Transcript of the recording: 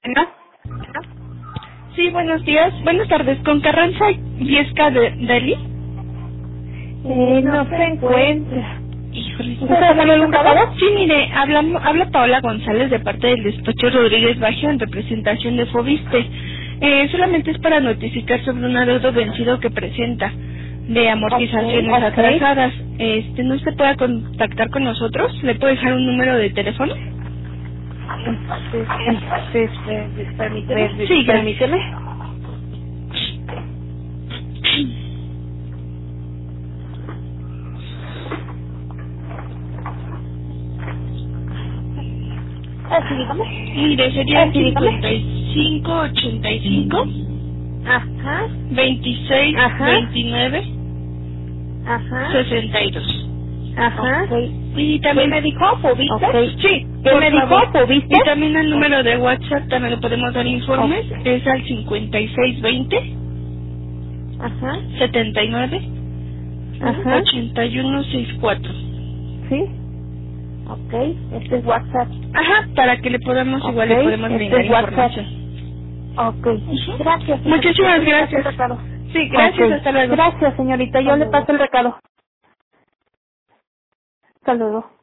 ¿No? Sí, buenos días. Buenas tardes. Con Carranza Viesca de Deli. No se encuentra. Híjole. ¿Usted dejando algún recado? Sí, mire, habla Paola González de parte del despacho Rodríguez Bajo en representación de Fobiste. Solamente es para notificar sobre un adeudo vencido que presenta de amortizaciones Ok. atrasadas. ¿No se puede contactar con nosotros? ¿Le puedo dejar un número de teléfono? Permíteme. Sí, gracias. Permíteme. Sí, dígame. Mire, serían Sí, dígame. 5585 Ajá. 26 Ajá. 29 Ajá. 62. Ajá. Y ¿Qué también me dijo? ¿Pubiste? Sí, ¿Qué por me dijo? favor. ¿Pubiste? Y también el número de WhatsApp también le podemos dar informes, es al 5620 Ajá. 79 Ajá. 8164. Sí. Ok. Este es WhatsApp. Ajá, para que le podamos igual le podemos Este brindar es WhatsApp. información. Ok. Ujú. Gracias, señorita. Muchísimas Yo le paso el gracias. recado. Sí, gracias, hasta luego. Gracias, señorita. Yo le paso el recado. Hasta luego.